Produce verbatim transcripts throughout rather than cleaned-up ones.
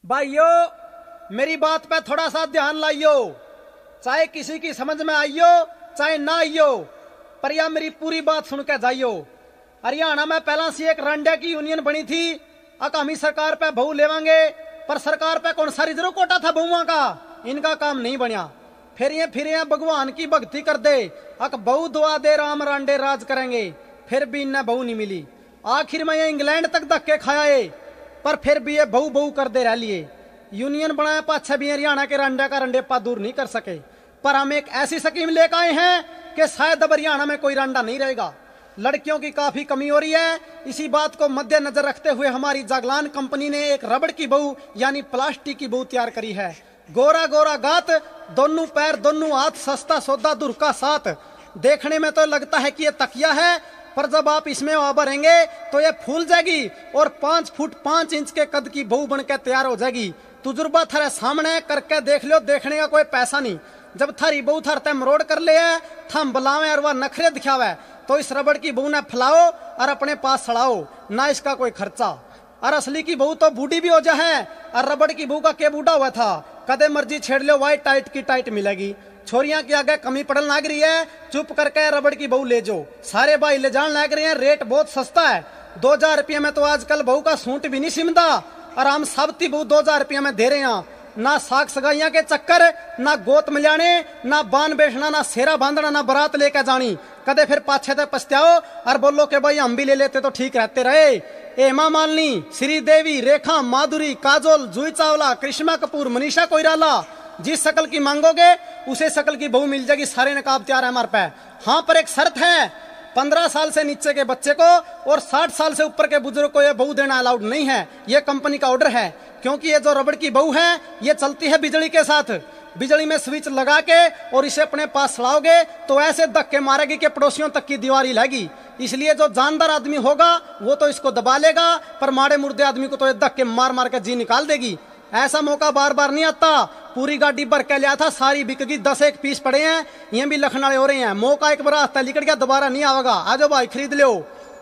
भाइयों मेरी बात पे थोड़ा सा ध्यान लाइयो, चाहे किसी की समझ में आइयो चाहे ना आइयो, पर यह मेरी पूरी बात सुन के जाइयो। हरियाणा में पहला सी एक रंडे की यूनियन बनी थी, अक हम ही सरकार पे बहु लेवांगे, पर सरकार पे कौन सा रिजर्व कोटा था बहुआ का, इनका काम नहीं बनिया। फिर ये फिर ये भगवान की भक्ति कर दे, अक बहु दुआ दे राम रांडे राज करेंगे, फिर भी इन्हें बहु नहीं मिली। आखिर में ये इंग्लैंड तक धक्के खाए, पर फिर भी ये बहु बहु कर दे रह लिए। यूनियन बनाया पाछे भी हरियाणा के रंडे का रंडेपा दूर नहीं कर सके, पर हम एक ऐसी स्कीम लेकर आए हैं कि शायद अब हरियाणा में कोई रंडा नहीं रहेगा। लड़कियों की काफी कमी हो रही है, इसी बात को मद्देनजर रखते हुए हमारी जागलान कंपनी ने एक रबड़ की बहू यानी प्लास्टिक की बहू तैयार करी है। गोरा गोरा गात, दोनों पैर दोनों हाथ, सस्ता सौदा दूर का साथ। देखने में तो लगता है कि ये तकिया है, पर जब आप इसमें हवा भरेंगे तो ये फूल जाएगी और पांच फुट पांच इंच के कद की बहू बनकर तैयार हो जाएगी। तुजुर्बा थारे सामने करके देख लो, देखने का कोई पैसा नहीं। जब थारी बहू थार ते मरोड़ कर ले है, थम बुलावे और वह नखरे दिखावे, तो इस रबड़ की बहू ने फैलाओ और अपने पास सड़ाओ, ना इसका कोई खर्चा। और असली की बहू तो बूढ़ी भी हो जाए, और रबड़ की बहू का के बूढ़ा हुआ था, कदे मर्जी छेड़ लो वाइट टाइट की टाइट मिलेगी। छोरियां की आगे कमी पड़न लग रही है, चुप करके रबड़ की बहू ले जाओ। सारे भाई ले जान लग रहे हैं, रेट बहुत सस्ता है। दो हजार रुपये में तो आजकल बहू का सूट भी नहीं सिमदा, और हम सबती बहू दो हजार रुपये में दे रहे हैं। ना साग सगाइयां के चक्कर, ना गोत मिलाने, ना बान बेचना, ना सेरा बांधना, ना बारात लेकर जानी। कदे फिर पाछे ते पछताओ और बोलो कि भाई हम भी ले लेते तो ठीक रहते रहे। हेमा मालिनी, श्रीदेवी, रेखा, माधुरी, काजोल, जूही चावला, करिश्मा कपूर, मनीषा कोइराला, जिस शकल की मांगोगे उसे शकल की बहू मिल जाएगी। सारे नकाब तैयार है हमारे पे। हाँ, पर एक शर्त है, पंद्रह साल से नीचे के बच्चे को और साठ साल से ऊपर के बुजुर्ग को यह बहू देना अलाउड नहीं है। यह कंपनी का ऑर्डर है, क्योंकि ये जो रबड़ की बहू है ये चलती है बिजली के साथ। बिजली में स्विच लगा के और इसे अपने पास सड़ाओगे तो ऐसे धक्के मारेगी कि पड़ोसियों तक की दीवार हिलेगी। इसलिए जो जानदार आदमी होगा वो तो इसको दबा लेगा, पर माड़े मुर्दे आदमी को तो ये धक्के मार मार के जी निकाल देगी। ऐसा मौका बार बार नहीं आता। पूरी गाड़ी भर के लिया था, सारी बिक गई, दस एक पीस पड़े हैं, ये भी लखनाड़े हो रहे हैं। मौका एक बार रास्ता निकल गया, दोबारा नहीं आवेगा। आ जाओ भाई, खरीद लो।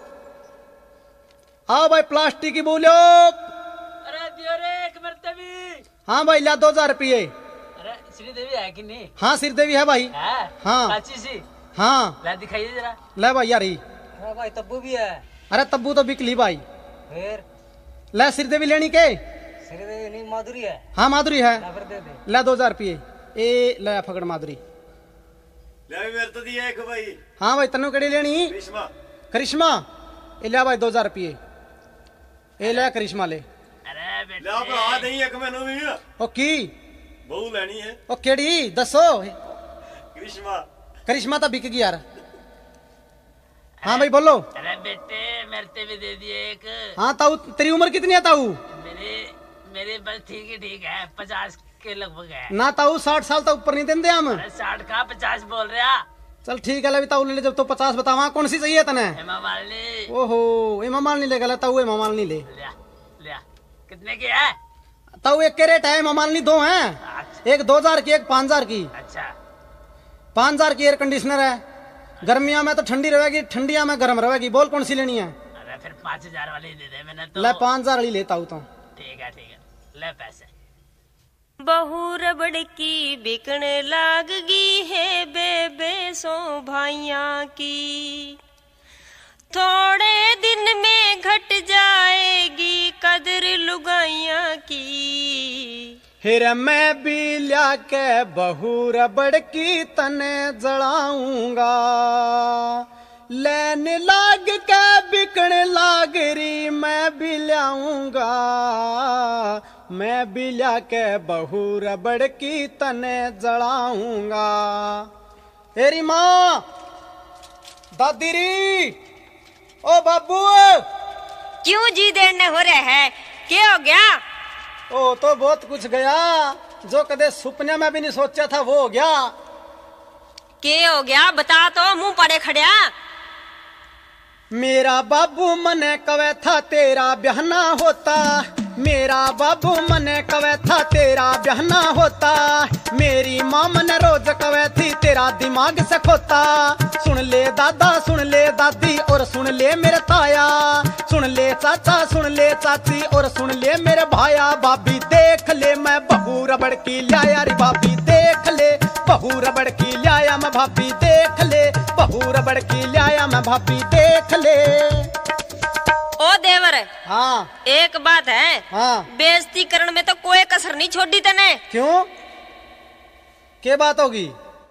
आओ भाई, प्लास्टिक की बोलो। अरे दियो रे एक मर्तबी। हाँ भाई, ला दो हजार रुपये। अरे श्रीदेवी है कि नहीं? हाँ, श्रीदेवी है भाई। है? हाँ अच्छी सी। हाँ, ला दिखाइए जरा। ले भाई यार। अरे भाई तब्बू भी है। अरे तब्बू तो बिक ली भाई। फिर ले श्रीदेवी लेनी के? श्रीदेवी नहीं, माधुरी है। हाँ माधुरी है। ला फिर दे दे। ले दो हजार रुपये। ए ले फकड़ माधुरी। ले मेरे तो दिया एक भाई। हाँ भाई, तनु कड़ी लेनी? करिश्मा। करिश्मा, ए ले भाई दो हजार रुपये। ए ले करिश्मा ले। अरे बेटे ले भरा नहीं एक मैनू भी ओ की बहू लेनी है। ओ केड़ी दसो? करिश्मा। करिश्मा तो बिक गई यार। हाँ भाई बोलो। अरे बेटे मेरे ते भी दे दिए एक। हाँ ताऊ, तेरी उम्र कितनी है ताऊ? मेरे मेरे बस ठीक ही ठीक है, पचास के लगभग है। ना ताऊ, साठ साल तक ऊपर नहीं देंगे हम। अरे साठ का पचास बोल रहा। चल ठीक है, ले ताऊ ले ले। जब तो पचास बतावा, कौन सी चाहिए तने? हेमा मालिनी। ओहो, हेमा मालिनी ले गला ताऊ, हेमा मालिनी ले। लिया लिया। कितने की है? ताऊ एक के रेट है, हेमा मालिनी दो हैं, अच्छा एक दो हजार की, एक पाँच हजार की। अच्छा। पाँच हजार की एयर कंडीशनर है, गर्मिया में तो ठंडी रहेगी, ठंडिया में गर्म रहेगी। बोल कौन सी लेनी है? अरे फिर पाँच हजार वाली दे दे मैंने तो। ले पाँच हजार वाली लेता हूँ तो। ठीक है ठीक है, ले पैसे। बहू रबड़ की बिकने लागगी है बेबे सो भाइया की, थोड़े दिन में घट जाएगी कदर लुगाइया की। फिर मैं भी लिया के बहू रबड़ की तने जड़ाऊंगा, लेन लाग के बिकन लाग री मैं भी लाऊंगा। मैं भी लिया के बहू रबड़ की तने जड़ाऊंगा। तेरी माँ, दादी री, ओ बाबू। क्यों जी देर न हो रहे है, क्या हो गया? ओ तो बहुत कुछ गया, जो कदे सुपने में भी नहीं सोचा था वो हो गया। क्या हो गया बता तो, मुंह पड़े खड़िया। मेरा बाबू मने कवे था तेरा ब्याहना होता, मेरा बाबू मने कवे था तेरा ब्याहना होता। मेरी माँ मने रोज कवे थी तेरा तेरा दिमाग से खोता। सुन ले दादा सुन ले दादी और सुन ले मेरे ताया, सुन ले चाचा सुन ले चाची और सुन ले मेरे भाया। भाभी देख ले मैं बहू रबड़ की लाया रे, भाभी देख ले बहू रबड़ की लाया मैं, भाभी देख ले बहू रबड़ की लाया मैं, भाभी देख ले। ओ देवर, हाँ एक बात है, हाँ बेइज्जती करण में तो कोई कसर नहीं छोड़ी तने। क्यों, क्या बात होगी?